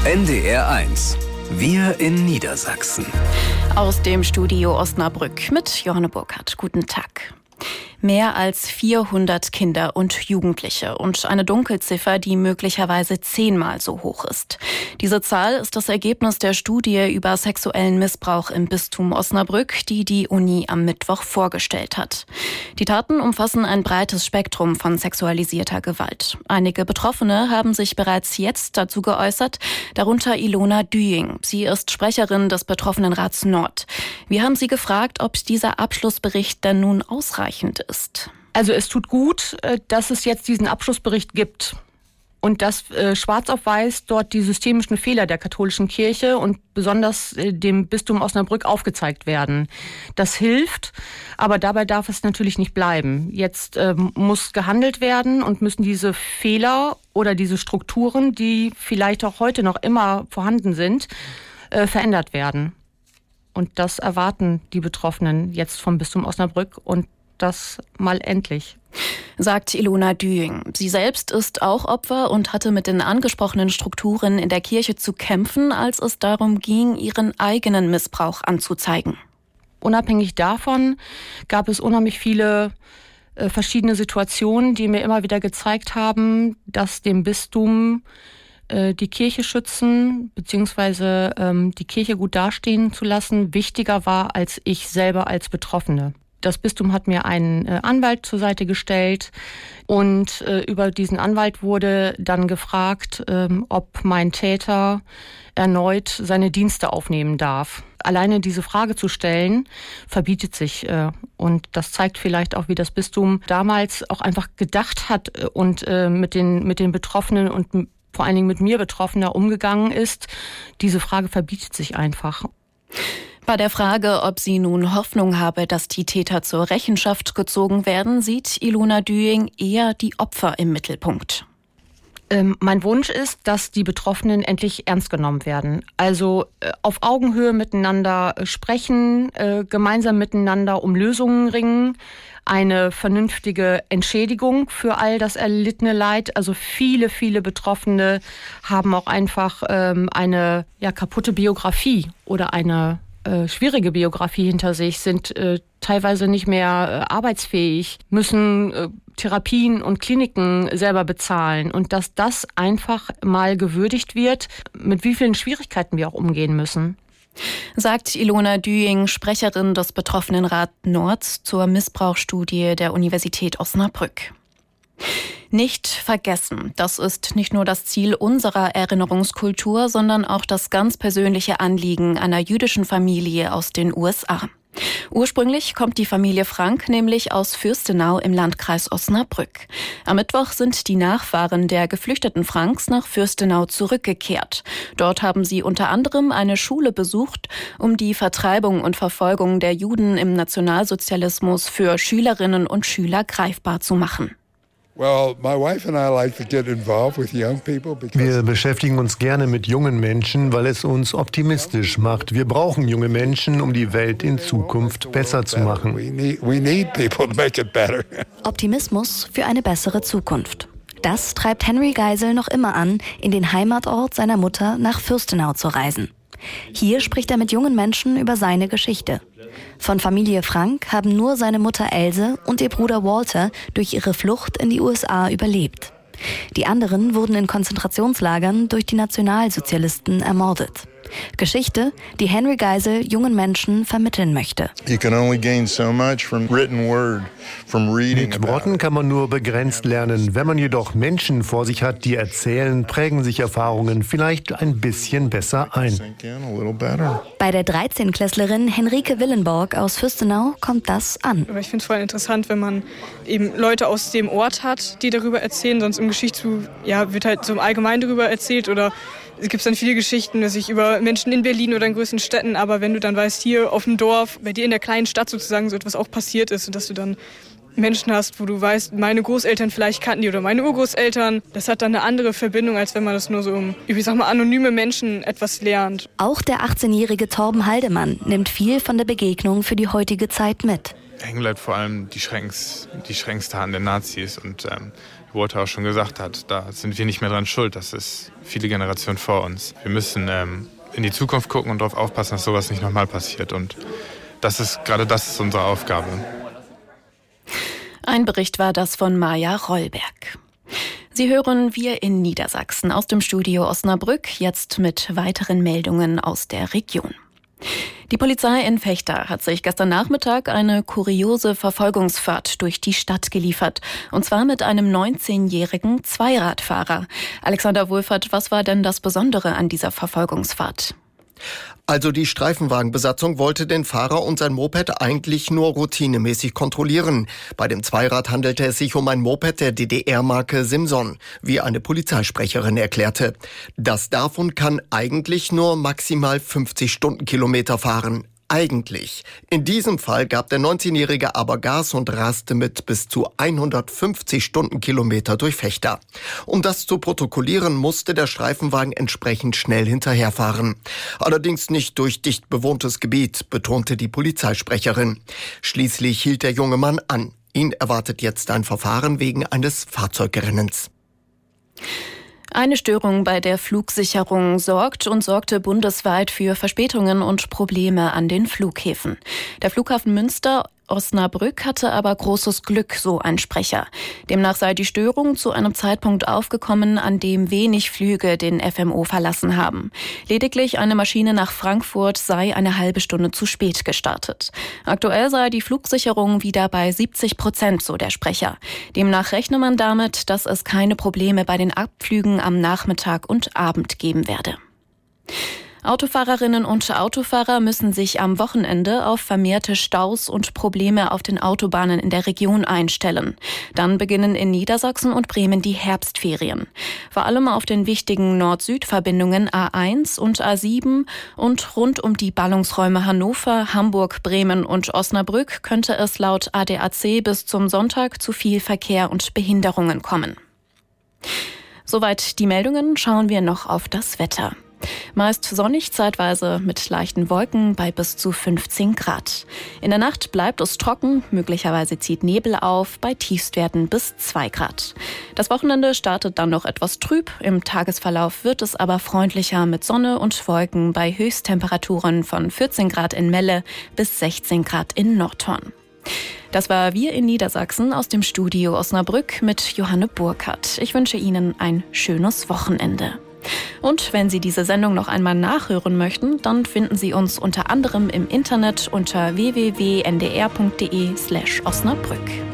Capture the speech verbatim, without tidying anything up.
N D R eins. Wir in Niedersachsen. Aus dem Studio Osnabrück mit Johanne Burkhardt. Guten Tag. Mehr als vierhundert Kinder und Jugendliche und eine Dunkelziffer, die möglicherweise zehnmal so hoch ist. Diese Zahl ist das Ergebnis der Studie über sexuellen Missbrauch im Bistum Osnabrück, die die Uni am Mittwoch vorgestellt hat. Die Taten umfassen ein breites Spektrum von sexualisierter Gewalt. Einige Betroffene haben sich bereits jetzt dazu geäußert, darunter Ilona Düing. Sie ist Sprecherin des Betroffenenrats Nord. Wir haben sie gefragt, ob dieser Abschlussbericht denn nun ausreichend ist. Also es tut gut, dass es jetzt diesen Abschlussbericht gibt und dass äh, schwarz auf weiß dort die systemischen Fehler der katholischen Kirche und besonders äh, dem Bistum Osnabrück aufgezeigt werden. Das hilft, aber dabei darf es natürlich nicht bleiben. Jetzt äh, muss gehandelt werden und müssen diese Fehler oder diese Strukturen, die vielleicht auch heute noch immer vorhanden sind, äh, verändert werden. Und das erwarten die Betroffenen jetzt vom Bistum Osnabrück und das mal endlich. Sagt Ilona Düing. Sie selbst ist auch Opfer und hatte mit den angesprochenen Strukturen in der Kirche zu kämpfen, als es darum ging, ihren eigenen Missbrauch anzuzeigen. Unabhängig davon gab es unheimlich viele äh, verschiedene Situationen, die mir immer wieder gezeigt haben, dass dem Bistum äh, die Kirche schützen bzw. ähm, die Kirche gut dastehen zu lassen wichtiger war als ich selber als Betroffene. Das Bistum hat mir einen äh, Anwalt zur Seite gestellt und äh, über diesen Anwalt wurde dann gefragt, ähm, ob mein Täter erneut seine Dienste aufnehmen darf. Alleine diese Frage zu stellen, verbietet sich. Äh, und das zeigt vielleicht auch, wie das Bistum damals auch einfach gedacht hat und äh, mit den, mit den Betroffenen und m- vor allen Dingen mit mir Betroffener umgegangen ist. Diese Frage verbietet sich einfach. Bei der Frage, ob sie nun Hoffnung habe, dass die Täter zur Rechenschaft gezogen werden, sieht Ilona Düing eher die Opfer im Mittelpunkt. Ähm, mein Wunsch ist, dass die Betroffenen endlich ernst genommen werden. Also äh, auf Augenhöhe miteinander äh, sprechen, äh, gemeinsam miteinander um Lösungen ringen, eine vernünftige Entschädigung für all das erlittene Leid. Also viele, viele Betroffene haben auch einfach ähm, eine ja, kaputte Biografie oder eine Äh, schwierige Biografie hinter sich, sind äh, teilweise nicht mehr äh, arbeitsfähig, müssen äh, Therapien und Kliniken selber bezahlen und dass das einfach mal gewürdigt wird, mit wie vielen Schwierigkeiten wir auch umgehen müssen. Sagt Ilona Düing, Sprecherin des Betroffenenrats Nord zur Missbrauchsstudie der Universität Osnabrück. Nicht vergessen, das ist nicht nur das Ziel unserer Erinnerungskultur, sondern auch das ganz persönliche Anliegen einer jüdischen Familie aus den U S A. Ursprünglich kommt die Familie Frank nämlich aus Fürstenau im Landkreis Osnabrück. Am Mittwoch sind die Nachfahren der geflüchteten Franks nach Fürstenau zurückgekehrt. Dort haben sie unter anderem eine Schule besucht, um die Vertreibung und Verfolgung der Juden im Nationalsozialismus für Schülerinnen und Schüler greifbar zu machen. Wir beschäftigen uns gerne mit jungen Menschen, weil es uns optimistisch macht. Wir brauchen junge Menschen, um die Welt in Zukunft besser zu machen. Optimismus für eine bessere Zukunft. Das treibt Henry Geisel noch immer an, in den Heimatort seiner Mutter nach Fürstenau zu reisen. Hier spricht er mit jungen Menschen über seine Geschichte. Von Familie Frank haben nur seine Mutter Else und ihr Bruder Walter durch ihre Flucht in die U S A überlebt. Die anderen wurden in Konzentrationslagern durch die Nationalsozialisten ermordet. Geschichte, die Henry Geisel jungen Menschen vermitteln möchte. Mit Worten kann man nur begrenzt lernen. Wenn man jedoch Menschen vor sich hat, die erzählen, prägen sich Erfahrungen vielleicht ein bisschen besser ein. Bei der dreizehnklässlerin Henrike Willenborg aus Fürstenau kommt das an. Aber ich finde es voll interessant, wenn man eben Leute aus dem Ort hat, die darüber erzählen. Sonst im Geschichtsbuch ja, wird halt so im Allgemeinen darüber erzählt oder es gibt dann viele Geschichten, dass ich über Menschen in Berlin oder in größeren Städten, aber wenn du dann weißt, hier auf dem Dorf, bei dir in der kleinen Stadt sozusagen so etwas auch passiert ist und dass du dann Menschen hast, wo du weißt, meine Großeltern vielleicht kannten die oder meine Urgroßeltern, das hat dann eine andere Verbindung, als wenn man das nur so um, ich sag mal, anonyme Menschen etwas lernt. Auch der achtzehnjährige Torben Haldemann nimmt viel von der Begegnung für die heutige Zeit mit. Hängen bleibt vor allem die, Schreckens, die Schreckenstaten der Nazis und ähm, Walter auch schon gesagt hat, da sind wir nicht mehr dran schuld. Das ist viele Generationen vor uns. Wir müssen ähm, in die Zukunft gucken und darauf aufpassen, dass sowas nicht nochmal passiert. Und das ist gerade das ist unsere Aufgabe. Ein Bericht war das von Maja Rollberg. Sie hören Wir in Niedersachsen aus dem Studio Osnabrück, jetzt mit weiteren Meldungen aus der Region. Die Polizei in Vechta hat sich gestern Nachmittag eine kuriose Verfolgungsfahrt durch die Stadt geliefert. Und zwar mit einem neunzehnjährigen Zweiradfahrer. Alexander Wohlfahrt, was war denn das Besondere an dieser Verfolgungsfahrt? Also die Streifenwagenbesatzung wollte den Fahrer und sein Moped eigentlich nur routinemäßig kontrollieren. Bei dem Zweirad handelte es sich um ein Moped der D D R-Marke Simson, wie eine Polizeisprecherin erklärte. Das darf und kann eigentlich nur maximal fünfzig Stundenkilometer fahren. Eigentlich. In diesem Fall gab der neunzehnjährige aber Gas und raste mit bis zu hundertfünfzig Stundenkilometer durch Vechta. Um das zu protokollieren, musste der Streifenwagen entsprechend schnell hinterherfahren. Allerdings nicht durch dicht bewohntes Gebiet, betonte die Polizeisprecherin. Schließlich hielt der junge Mann an. Ihn erwartet jetzt ein Verfahren wegen eines Fahrzeugrennens. Eine Störung bei der Flugsicherung sorgt und sorgte bundesweit für Verspätungen und Probleme an den Flughäfen. Der Flughafen Münster Osnabrück hatte aber großes Glück, so ein Sprecher. Demnach sei die Störung zu einem Zeitpunkt aufgekommen, an dem wenig Flüge den F M O verlassen haben. Lediglich eine Maschine nach Frankfurt sei eine halbe Stunde zu spät gestartet. Aktuell sei die Flugsicherung wieder bei siebzig Prozent, so der Sprecher. Demnach rechne man damit, dass es keine Probleme bei den Abflügen am Nachmittag und Abend geben werde. Autofahrerinnen und Autofahrer müssen sich am Wochenende auf vermehrte Staus und Probleme auf den Autobahnen in der Region einstellen. Dann beginnen in Niedersachsen und Bremen die Herbstferien. Vor allem auf den wichtigen Nord-Süd-Verbindungen A eins und A sieben und rund um die Ballungsräume Hannover, Hamburg, Bremen und Osnabrück könnte es laut A D A C bis zum Sonntag zu viel Verkehr und Behinderungen kommen. Soweit die Meldungen, schauen wir noch auf das Wetter. Meist sonnig, zeitweise mit leichten Wolken bei bis zu fünfzehn Grad. In der Nacht bleibt es trocken, möglicherweise zieht Nebel auf, bei Tiefstwerten bis zwei Grad. Das Wochenende startet dann noch etwas trüb, im Tagesverlauf wird es aber freundlicher mit Sonne und Wolken bei Höchsttemperaturen von vierzehn Grad in Melle bis sechzehn Grad in Nordhorn. Das war Wir in Niedersachsen aus dem Studio Osnabrück mit Johanne Burkhardt. Ich wünsche Ihnen ein schönes Wochenende. Und wenn Sie diese Sendung noch einmal nachhören möchten, dann finden Sie uns unter anderem im Internet unter w w w punkt n d r punkt d e slash Osnabrück.